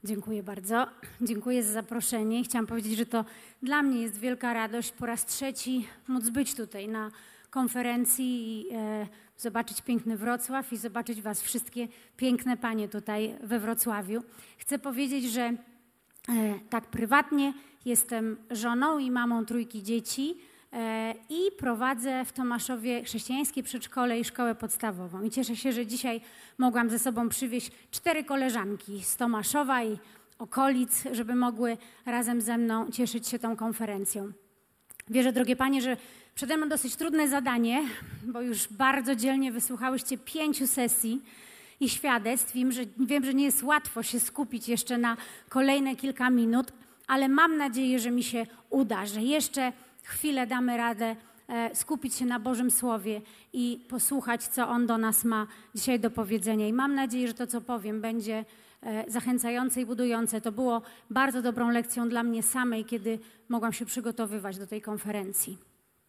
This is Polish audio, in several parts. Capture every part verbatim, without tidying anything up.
Dziękuję bardzo. Dziękuję za zaproszenie. Chciałam powiedzieć, że to dla mnie jest wielka radość po raz trzeci móc być tutaj na konferencji i e, zobaczyć piękny Wrocław i zobaczyć was wszystkie piękne panie tutaj we Wrocławiu. Chcę powiedzieć, że e, tak prywatnie jestem żoną i mamą trójki dzieci e, i prowadzę w Tomaszowie chrześcijańskie przedszkole i szkołę podstawową. I cieszę się, że dzisiaj mogłam ze sobą przywieźć cztery koleżanki z Tomaszowa i okolic, żeby mogły razem ze mną cieszyć się tą konferencją. Wierzę, drogie panie, że przede mną dosyć trudne zadanie, bo już bardzo dzielnie wysłuchałyście pięciu sesji i świadectw. Wiem, że, wiem, że nie jest łatwo się skupić jeszcze na kolejne kilka minut, ale mam nadzieję, że mi się uda, że jeszcze chwilę damy radę e, skupić się na Bożym Słowie i posłuchać, co On do nas ma dzisiaj do powiedzenia. I mam nadzieję, że to, co powiem, będzie e, zachęcające i budujące. To było bardzo dobrą lekcją dla mnie samej, kiedy mogłam się przygotowywać do tej konferencji.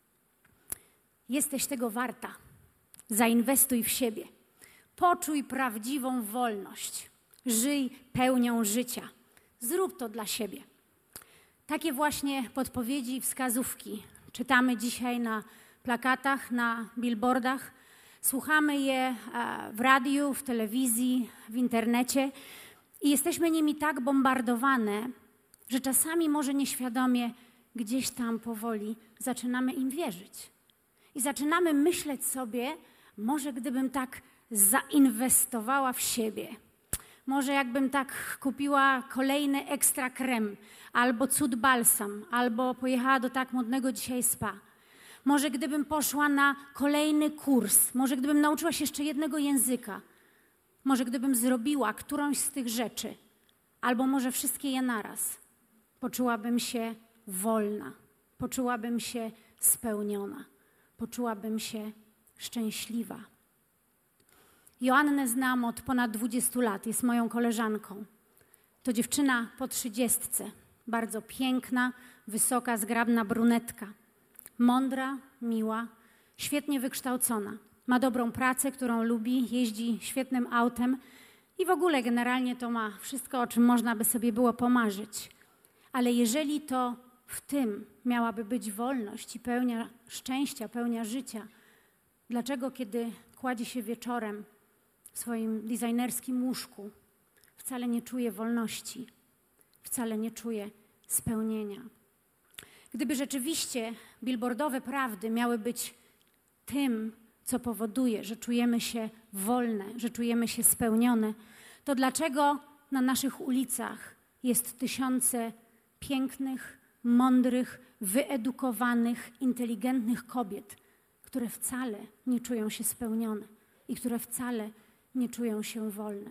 Jesteś tego warta. Zainwestuj w siebie. Poczuj prawdziwą wolność. Żyj pełnią życia. Zrób to dla siebie. Takie właśnie podpowiedzi i wskazówki czytamy dzisiaj na plakatach, na billboardach. Słuchamy je w radiu, w telewizji, w internecie i jesteśmy nimi tak bombardowane, że czasami może nieświadomie gdzieś tam powoli zaczynamy im wierzyć. I zaczynamy myśleć sobie, może gdybym tak zainwestowała w siebie, może jakbym tak kupiła kolejny ekstra krem, albo cud balsam, albo pojechała do tak modnego dzisiaj spa. Może gdybym poszła na kolejny kurs, może gdybym nauczyła się jeszcze jednego języka, może gdybym zrobiła którąś z tych rzeczy, albo może wszystkie je naraz, poczułabym się wolna, poczułabym się spełniona, poczułabym się szczęśliwa. Joannę znam od ponad dwudziestu lat, jest moją koleżanką. To dziewczyna po trzydziestce, bardzo piękna, wysoka, zgrabna brunetka. Mądra, miła, świetnie wykształcona. Ma dobrą pracę, którą lubi, jeździ świetnym autem i w ogóle generalnie to ma wszystko, o czym można by sobie było pomarzyć. Ale jeżeli to w tym miałaby być wolność i pełnia szczęścia, pełnia życia, dlaczego kiedy kładzie się wieczorem w swoim designerskim łóżku, wcale nie czuje wolności, wcale nie czuje spełnienia? Gdyby rzeczywiście billboardowe prawdy miały być tym, co powoduje, że czujemy się wolne, że czujemy się spełnione, to dlaczego na naszych ulicach jest tysiące pięknych, mądrych, wyedukowanych, inteligentnych kobiet, które wcale nie czują się spełnione i które wcale nie czują się wolne?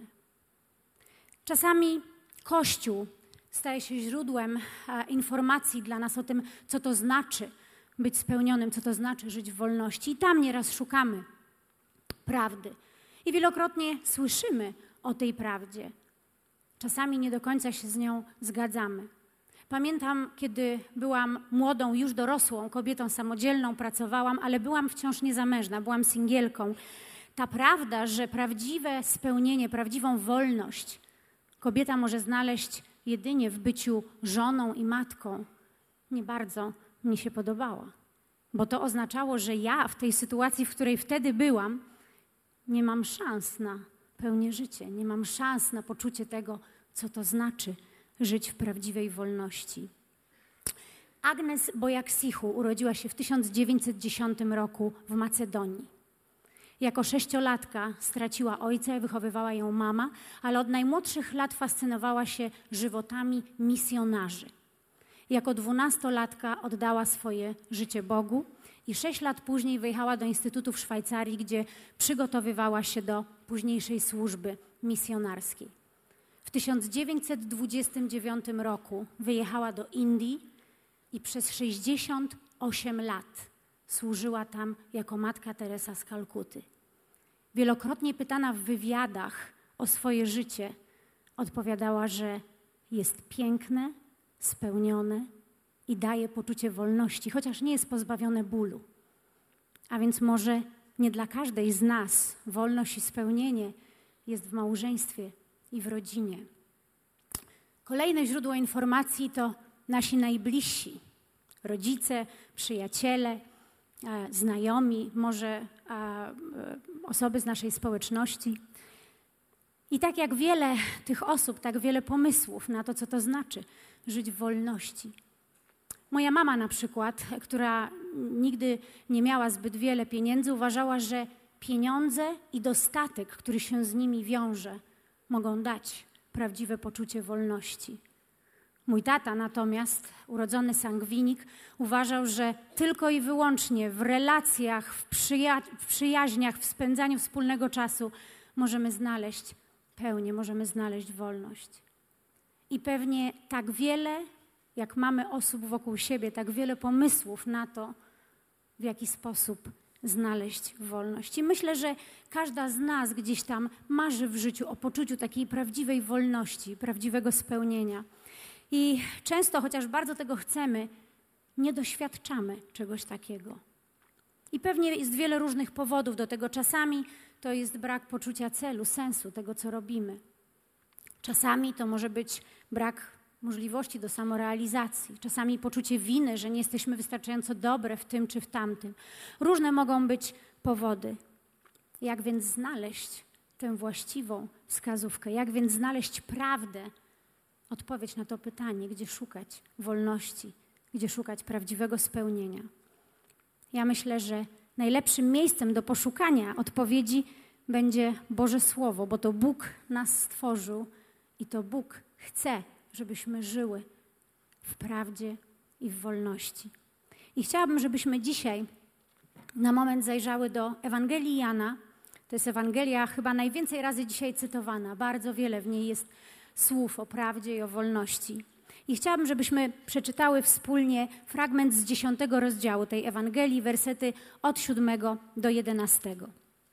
Czasami Kościół staje się źródłem e, informacji dla nas o tym, co to znaczy być spełnionym, co to znaczy żyć w wolności. I tam nieraz szukamy prawdy. I wielokrotnie słyszymy o tej prawdzie. Czasami nie do końca się z nią zgadzamy. Pamiętam, kiedy byłam młodą, już dorosłą kobietą samodzielną, pracowałam, ale byłam wciąż niezamężna, byłam singielką. Ta prawda, że prawdziwe spełnienie, prawdziwą wolność kobieta może znaleźć jedynie w byciu żoną i matką, nie bardzo mi się podobała. Bo to oznaczało, że ja w tej sytuacji, w której wtedy byłam, nie mam szans na pełne życie, nie mam szans na poczucie tego, co to znaczy żyć w prawdziwej wolności. Agnes Bojaksichu urodziła się w tysiąc dziewięćset dziesiątym roku w Macedonii. Jako sześciolatka straciła ojca i wychowywała ją mama, ale od najmłodszych lat fascynowała się żywotami misjonarzy. Jako dwunastolatka oddała swoje życie Bogu i sześć lat później wyjechała do Instytutu w Szwajcarii, gdzie przygotowywała się do późniejszej służby misjonarskiej. W tysiąc dziewięćset dwudziestym dziewiątym roku wyjechała do Indii i przez sześćdziesiąt osiem lat służyła tam jako Matka Teresa z Kalkuty. Wielokrotnie pytana w wywiadach o swoje życie, odpowiadała, że jest piękne, spełnione i daje poczucie wolności, chociaż nie jest pozbawione bólu. A więc może nie dla każdej z nas wolność i spełnienie jest w małżeństwie i w rodzinie. Kolejne źródło informacji to nasi najbliżsi, rodzice, przyjaciele, znajomi, może osoby z naszej społeczności. I tak jak wiele tych osób, tak wiele pomysłów na to, co to znaczy żyć w wolności. Moja mama na przykład, która nigdy nie miała zbyt wiele pieniędzy, uważała, że pieniądze i dostatek, który się z nimi wiąże, mogą dać prawdziwe poczucie wolności. Mój tata natomiast, urodzony sangwinik, uważał, że tylko i wyłącznie w relacjach, w, przyja- w przyjaźniach, w spędzaniu wspólnego czasu możemy znaleźć pełnię, możemy znaleźć wolność. I pewnie tak wiele, jak mamy osób wokół siebie, tak wiele pomysłów na to, w jaki sposób znaleźć wolność. I myślę, że każda z nas gdzieś tam marzy w życiu o poczuciu takiej prawdziwej wolności, prawdziwego spełnienia. I często, chociaż bardzo tego chcemy, nie doświadczamy czegoś takiego. I pewnie jest wiele różnych powodów do tego. Czasami to jest brak poczucia celu, sensu tego, co robimy. Czasami to może być brak możliwości do samorealizacji. Czasami poczucie winy, że nie jesteśmy wystarczająco dobre w tym czy w tamtym. Różne mogą być powody. Jak więc znaleźć tę właściwą wskazówkę? Jak więc znaleźć prawdę? Odpowiedź na to pytanie, gdzie szukać wolności, gdzie szukać prawdziwego spełnienia. Ja myślę, że najlepszym miejscem do poszukania odpowiedzi będzie Boże Słowo, bo to Bóg nas stworzył i to Bóg chce, żebyśmy żyły w prawdzie i w wolności. I chciałabym, żebyśmy dzisiaj na moment zajrzały do Ewangelii Jana. To jest Ewangelia chyba najwięcej razy dzisiaj cytowana. Bardzo wiele w niej jest słów o prawdzie i o wolności. I chciałabym, żebyśmy przeczytały wspólnie fragment z dziesiątego rozdziału tej Ewangelii, wersety od siódmego do jedenastego.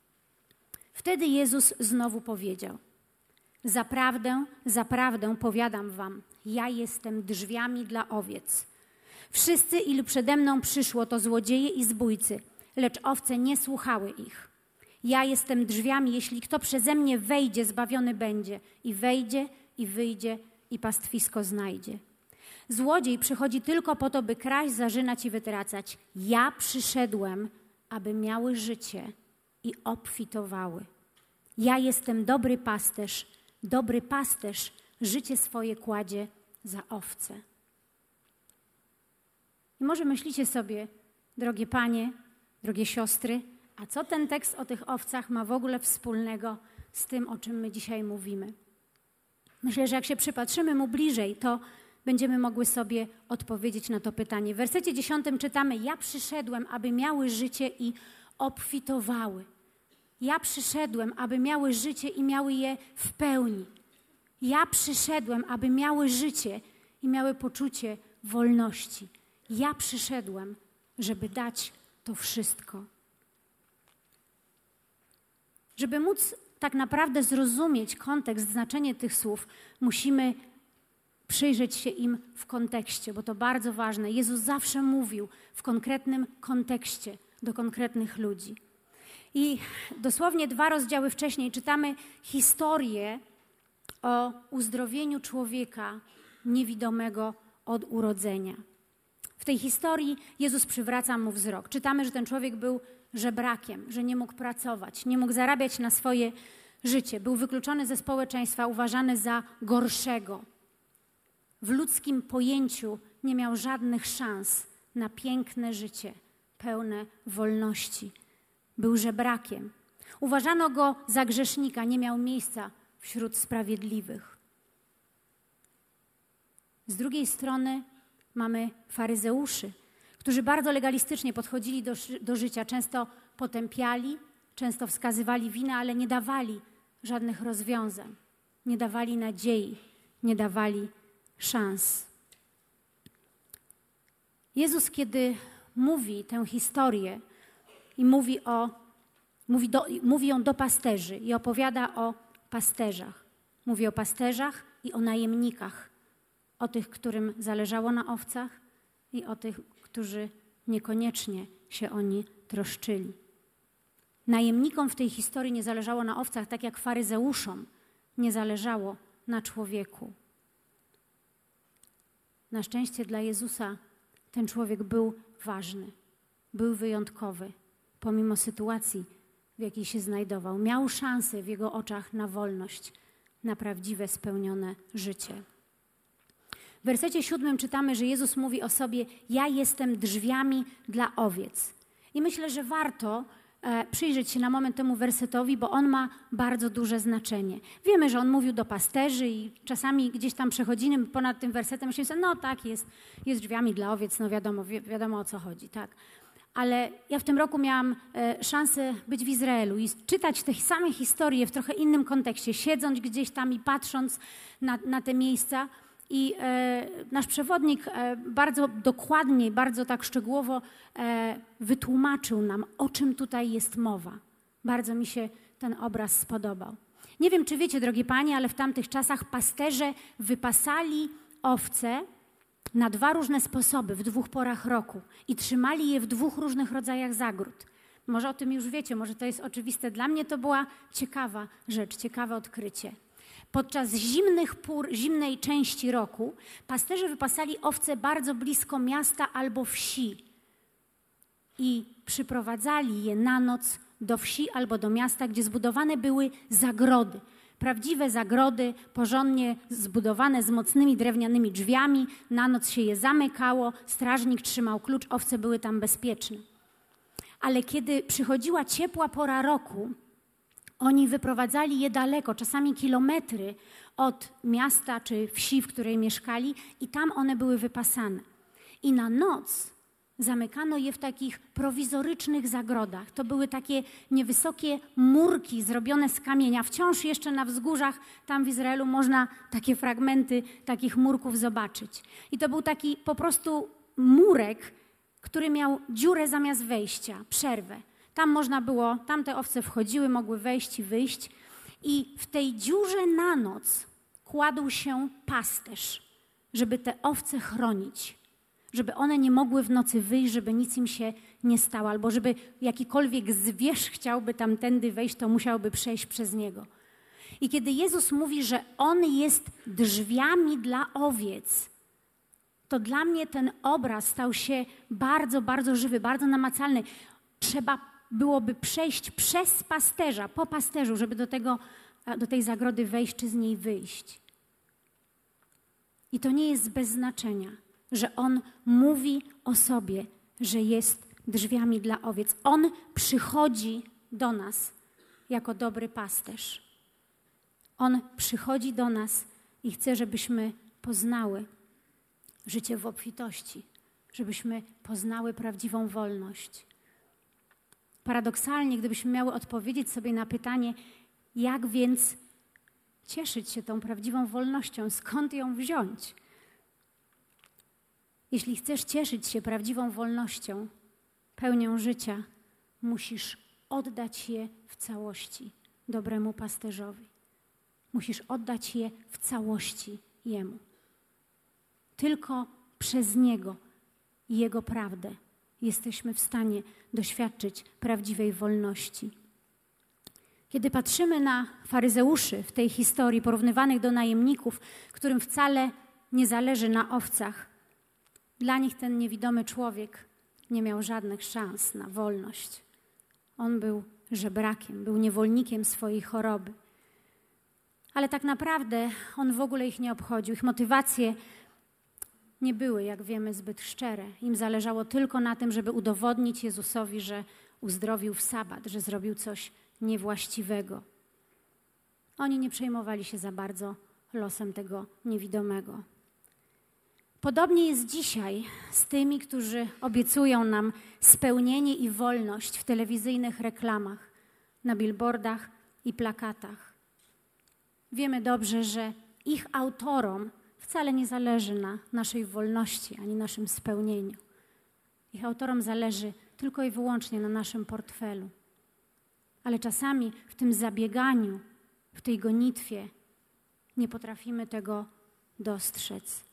Wtedy Jezus znowu powiedział: Zaprawdę, zaprawdę powiadam wam, ja jestem drzwiami dla owiec. Wszyscy, ilu przede mną przyszło, to złodzieje i zbójcy, lecz owce nie słuchały ich. Ja jestem drzwiami, jeśli kto przeze mnie wejdzie, zbawiony będzie i wejdzie i wyjdzie i pastwisko znajdzie. Złodziej przychodzi tylko po to, by kraść, zarzynać i wytracać. Ja przyszedłem, aby miały życie i obfitowały. Ja jestem dobry pasterz, dobry pasterz życie swoje kładzie za owce. I może myślicie sobie, drogie panie, drogie siostry, a co ten tekst o tych owcach ma w ogóle wspólnego z tym, o czym my dzisiaj mówimy? Myślę, że jak się przypatrzymy mu bliżej, to będziemy mogły sobie odpowiedzieć na to pytanie. W wersecie dziesiątym czytamy: Ja przyszedłem, aby miały życie i obfitowały. Ja przyszedłem, aby miały życie i miały je w pełni. Ja przyszedłem, aby miały życie i miały poczucie wolności. Ja przyszedłem, żeby dać to wszystko. Żeby móc tak naprawdę zrozumieć kontekst, znaczenie tych słów, musimy przyjrzeć się im w kontekście, bo to bardzo ważne. Jezus zawsze mówił w konkretnym kontekście do konkretnych ludzi. I dosłownie dwa rozdziały wcześniej czytamy historię o uzdrowieniu człowieka niewidomego od urodzenia. W tej historii Jezus przywraca mu wzrok. Czytamy, że ten człowiek był żebrakiem, że nie mógł pracować, nie mógł zarabiać na swoje życie. Był wykluczony ze społeczeństwa, uważany za gorszego. W ludzkim pojęciu nie miał żadnych szans na piękne życie, pełne wolności. Był żebrakiem. Uważano go za grzesznika, nie miał miejsca wśród sprawiedliwych. Z drugiej strony mamy faryzeuszy, którzy bardzo legalistycznie podchodzili do, do życia, często potępiali, często wskazywali winę, ale nie dawali żadnych rozwiązań, nie dawali nadziei, nie dawali szans. Jezus, kiedy mówi tę historię i mówi, o, mówi, do, mówi ją do pasterzy i opowiada o pasterzach. Mówi o pasterzach i o najemnikach, o tych, którym zależało na owcach i o tych, którzy niekoniecznie się o nie troszczyli. Najemnikom w tej historii nie zależało na owcach, tak jak faryzeuszom nie zależało na człowieku. Na szczęście dla Jezusa ten człowiek był ważny, był wyjątkowy, pomimo sytuacji, w jakiej się znajdował. Miał szansę w jego oczach na wolność, na prawdziwe, spełnione życie. W wersecie siódmym czytamy, że Jezus mówi o sobie: ja jestem drzwiami dla owiec. I myślę, że warto e, przyjrzeć się na moment temu wersetowi, bo on ma bardzo duże znaczenie. Wiemy, że on mówił do pasterzy i czasami gdzieś tam przechodzimy ponad tym wersetem, myślimy sobie, no tak, jest, jest drzwiami dla owiec, no wiadomo, wi- wiadomo o co chodzi, tak. Ale ja w tym roku miałam e, szansę być w Izraelu i czytać te same historie w trochę innym kontekście, siedząc gdzieś tam i patrząc na, na te miejsca. I e, nasz przewodnik e, bardzo dokładnie, bardzo tak szczegółowo e, wytłumaczył nam, o czym tutaj jest mowa. Bardzo mi się ten obraz spodobał. Nie wiem, czy wiecie, drogie panie, ale w tamtych czasach pasterze wypasali owce na dwa różne sposoby, w dwóch porach roku i trzymali je w dwóch różnych rodzajach zagród. Może o tym już wiecie, może to jest oczywiste. Dla mnie to była ciekawa rzecz, ciekawe odkrycie. Podczas zimnych pór, zimnej części roku pasterze wypasali owce bardzo blisko miasta albo wsi i przyprowadzali je na noc do wsi albo do miasta, gdzie zbudowane były zagrody. Prawdziwe zagrody, porządnie zbudowane z mocnymi drewnianymi drzwiami. Na noc się je zamykało, strażnik trzymał klucz, owce były tam bezpieczne. Ale kiedy przychodziła ciepła pora roku, oni wyprowadzali je daleko, czasami kilometry od miasta czy wsi, w której mieszkali, i tam one były wypasane. I na noc zamykano je w takich prowizorycznych zagrodach. To były takie niewysokie murki zrobione z kamienia. Wciąż jeszcze na wzgórzach tam w Izraelu można takie fragmenty takich murków zobaczyć. I to był taki po prostu murek, który miał dziurę zamiast wejścia, przerwę. Tam można było, tam te owce wchodziły, mogły wejść i wyjść. I w tej dziurze na noc kładł się pasterz, żeby te owce chronić, żeby one nie mogły w nocy wyjść, żeby nic im się nie stało, albo żeby jakikolwiek zwierz chciałby tamtędy wejść, to musiałby przejść przez niego. I kiedy Jezus mówi, że On jest drzwiami dla owiec, to dla mnie ten obraz stał się bardzo, bardzo żywy, bardzo namacalny. Trzeba byłoby przejść przez pasterza, po pasterzu, żeby do, tego, do tej zagrody wejść czy z niej wyjść. I to nie jest bez znaczenia, że On mówi o sobie, że jest drzwiami dla owiec. On przychodzi do nas jako dobry pasterz. On przychodzi do nas i chce, żebyśmy poznały życie w obfitości, żebyśmy poznały prawdziwą wolność. Paradoksalnie, gdybyśmy miały odpowiedzieć sobie na pytanie, jak więc cieszyć się tą prawdziwą wolnością, skąd ją wziąć? Jeśli chcesz cieszyć się prawdziwą wolnością, pełnią życia, musisz oddać je w całości dobremu pasterzowi. Musisz oddać je w całości Jemu. Tylko przez Niego i Jego prawdę jesteśmy w stanie doświadczyć prawdziwej wolności. Kiedy patrzymy na faryzeuszy w tej historii, porównywanych do najemników, którym wcale nie zależy na owcach, dla nich ten niewidomy człowiek nie miał żadnych szans na wolność. On był żebrakiem, był niewolnikiem swojej choroby. Ale tak naprawdę on w ogóle ich nie obchodził. Ich motywacje nie były, jak wiemy, zbyt szczere. Im zależało tylko na tym, żeby udowodnić Jezusowi, że uzdrowił w sabat, że zrobił coś niewłaściwego. Oni nie przejmowali się za bardzo losem tego niewidomego. Podobnie jest dzisiaj z tymi, którzy obiecują nam spełnienie i wolność w telewizyjnych reklamach, na billboardach i plakatach. Wiemy dobrze, że ich autorom wcale nie zależy na naszej wolności ani naszym spełnieniu. Ich autorom zależy tylko i wyłącznie na naszym portfelu. Ale czasami w tym zabieganiu, w tej gonitwie nie potrafimy tego dostrzec.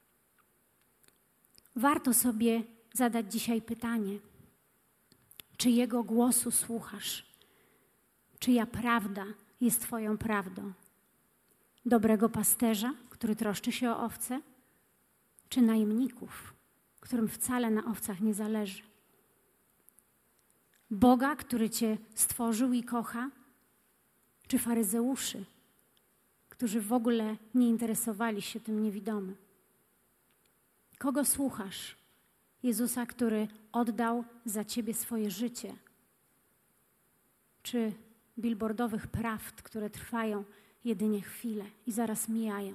Warto sobie zadać dzisiaj pytanie, czy Jego głosu słuchasz? Czyja prawda jest Twoją prawdą? Dobrego pasterza, który troszczy się o owce? czy najemników, którym wcale na owcach nie zależy? Boga, który cię stworzył i kocha, czy faryzeuszy, którzy w ogóle nie interesowali się tym niewidomym? Kogo słuchasz? Jezusa, który oddał za ciebie swoje życie? Czy billboardowych prawd, które trwają jedynie chwilę i zaraz mijają?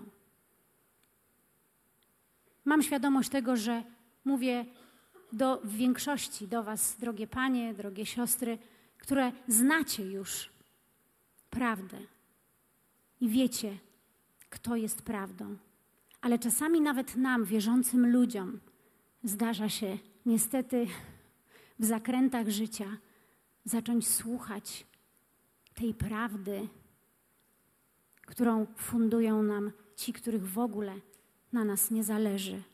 Mam świadomość tego, że mówię do, w większości do was, drogie panie, drogie siostry, które znacie już prawdę i wiecie, kto jest prawdą. Ale czasami nawet nam, wierzącym ludziom, zdarza się niestety w zakrętach życia zacząć słuchać tej prawdy, którą fundują nam ci, których w ogóle na nas nie zależy.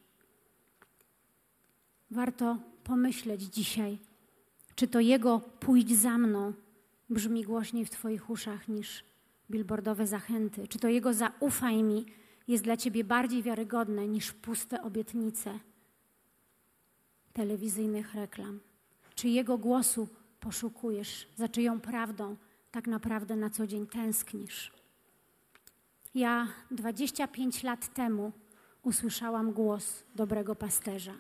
Warto pomyśleć dzisiaj, czy to Jego pójdź za mną brzmi głośniej w twoich uszach niż billboardowe zachęty. Czy to Jego zaufaj mi jest dla ciebie bardziej wiarygodne niż puste obietnice telewizyjnych reklam? Czy Jego głosu poszukujesz, za czyją prawdą tak naprawdę na co dzień tęsknisz? Ja dwadzieścia pięć lat temu usłyszałam głos dobrego pasterza.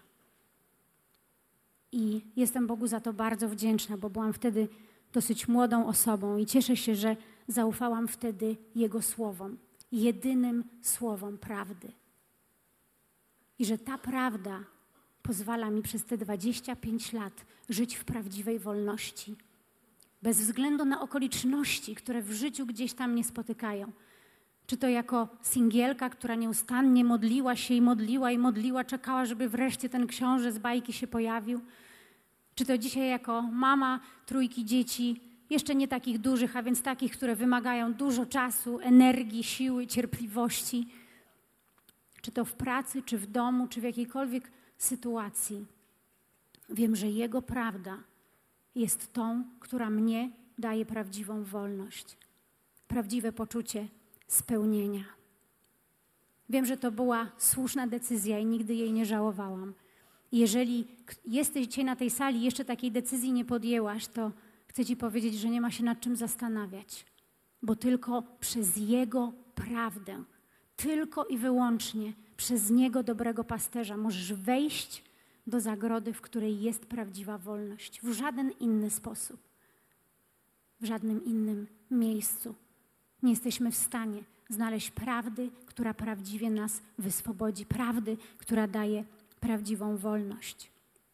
I jestem Bogu za to bardzo wdzięczna, bo byłam wtedy dosyć młodą osobą i cieszę się, że zaufałam wtedy Jego słowom, jedynym słowom prawdy. I że ta prawda pozwala mi przez te dwadzieścia pięć lat żyć w prawdziwej wolności. Bez względu na okoliczności, które w życiu gdzieś tam mnie spotykają. Czy to jako singielka, która nieustannie modliła się i modliła i modliła, czekała, żeby wreszcie ten książę z bajki się pojawił. Czy to dzisiaj jako mama trójki dzieci, jeszcze nie takich dużych, a więc takich, które wymagają dużo czasu, energii, siły, cierpliwości. Czy to w pracy, czy w domu, czy w jakiejkolwiek sytuacji. Wiem, że Jego prawda jest tą, która mnie daje prawdziwą wolność, prawdziwe poczucie spełnienia. Wiem, że to była słuszna decyzja i nigdy jej nie żałowałam. I jeżeli jesteś dzisiaj na tej sali i jeszcze takiej decyzji nie podjęłaś, to chcę ci powiedzieć, że nie ma się nad czym zastanawiać, bo tylko przez Jego prawdę, tylko i wyłącznie przez Niego, dobrego pasterza, możesz wejść do zagrody, w której jest prawdziwa wolność. W żaden inny sposób, w żadnym innym miejscu nie jesteśmy w stanie znaleźć prawdy, która prawdziwie nas wyswobodzi, prawdy, która daje prawdziwą wolność.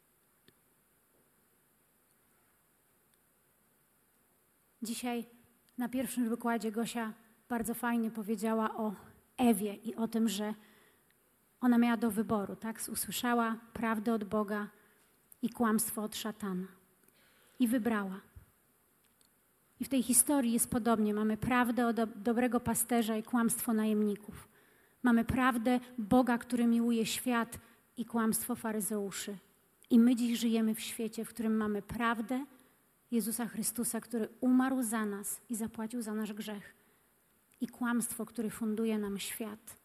Dzisiaj na pierwszym wykładzie Gosia bardzo fajnie powiedziała o Ewie i o tym, że ona miała do wyboru, tak? Usłyszała prawdę od Boga i kłamstwo od szatana. I wybrała. I w tej historii jest podobnie. Mamy prawdę od do, dobrego pasterza i kłamstwo najemników. Mamy prawdę Boga, który miłuje świat i kłamstwo faryzeuszy. I my dziś żyjemy w świecie, w którym mamy prawdę Jezusa Chrystusa, który umarł za nas i zapłacił za nasz grzech. I kłamstwo, które funduje nam świat.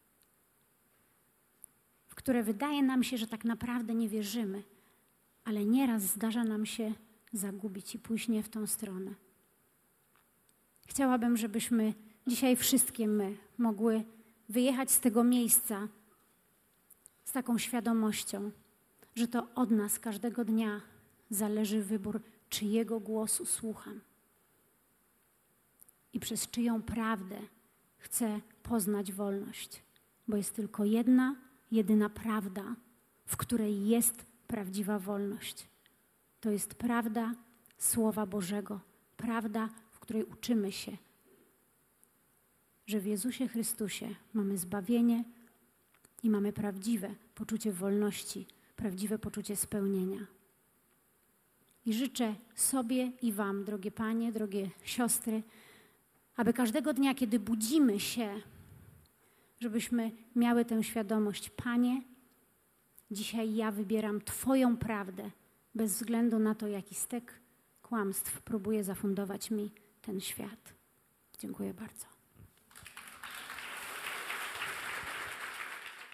W które wydaje nam się, że tak naprawdę nie wierzymy, ale nieraz zdarza nam się zagubić i pójść nie w tą stronę. Chciałabym, żebyśmy dzisiaj wszystkie my mogły wyjechać z tego miejsca z taką świadomością, że to od nas każdego dnia zależy wybór, czyjego głosu słucham i przez czyją prawdę chcę poznać wolność, bo jest tylko jedna, jedyna prawda, w której jest prawdziwa wolność. To jest prawda Słowa Bożego, prawda, w której uczymy się, że w Jezusie Chrystusie mamy zbawienie i mamy prawdziwe poczucie wolności, prawdziwe poczucie spełnienia. I życzę sobie i wam, drogie panie, drogie siostry, aby każdego dnia, kiedy budzimy się, żebyśmy miały tę świadomość: Panie, dzisiaj ja wybieram Twoją prawdę, bez względu na to, jaki stek kłamstw próbuje zafundować mi ten świat. Dziękuję bardzo.